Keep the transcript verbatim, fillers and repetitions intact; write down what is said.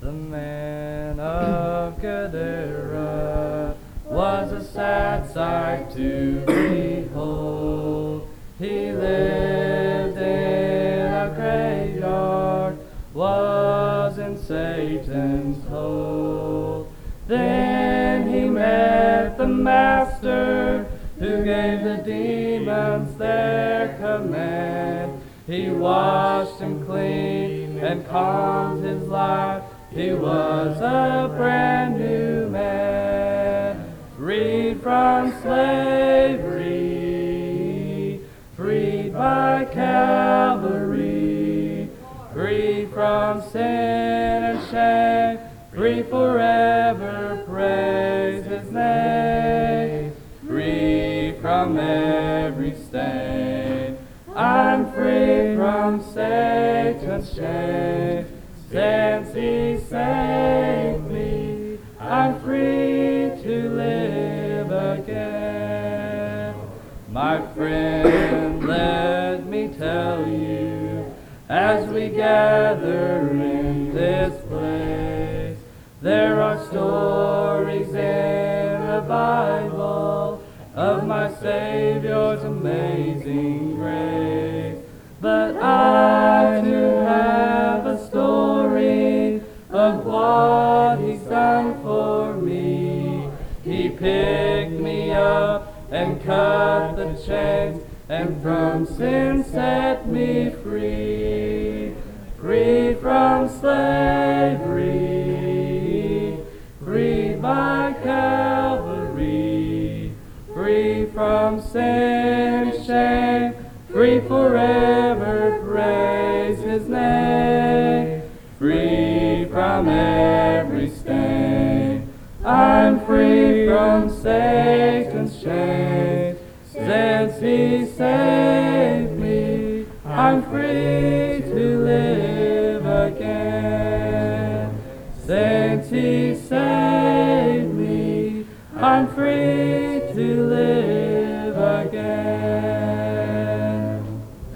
The man of Gadara was a sad sight to behold. He lived in a graveyard, was in Satan's hold. Then he met the Master, who gave the demons their command. He washed him clean and calmed his life. He was a brand new man, freed from slavery, freed by Calvary, free from sin and shame, free forever, praise his name, free from every stain. I'm free from Satan's chains, since he saved me. I'm free to live again. My friend, let me tell you, as we gather in this place, there are stories in the Bible of my Savior's amazing grace. But I too have a story of what he's done for me. He picked me up and cut the chains, and from sin set me free. Free from slavery, freed by Calvary, free from sin and shame, free forever, praise his name, free from every stain. I'm free from Satan's chains, since he saved me. I'm free to live again, since he saved me. I'm free to live